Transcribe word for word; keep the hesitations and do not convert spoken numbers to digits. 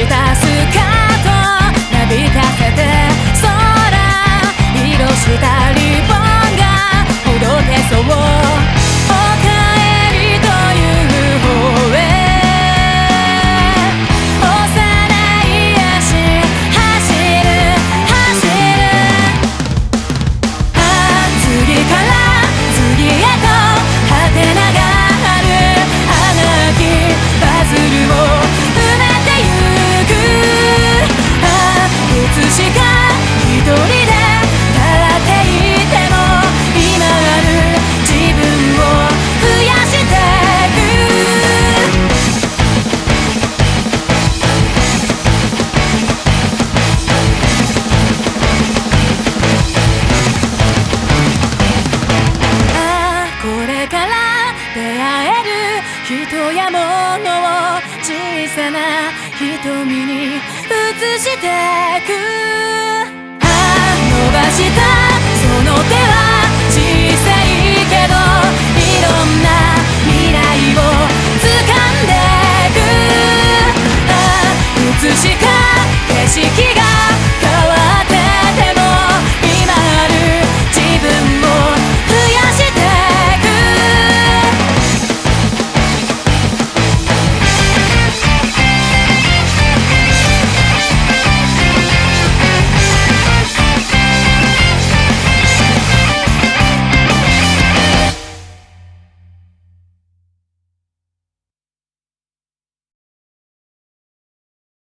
したスカートなびかせて空色したリボンがほどけそう、おかえりという方へ幼い足走る走る、ああ次から次へと果てながあるあがきパズルを埋めてゆく、ああいつしか一人で立っていても今ある自分を増やしてく、ああこれから出会える人や物を小さな瞳に映してく、ああ伸ばしたその手は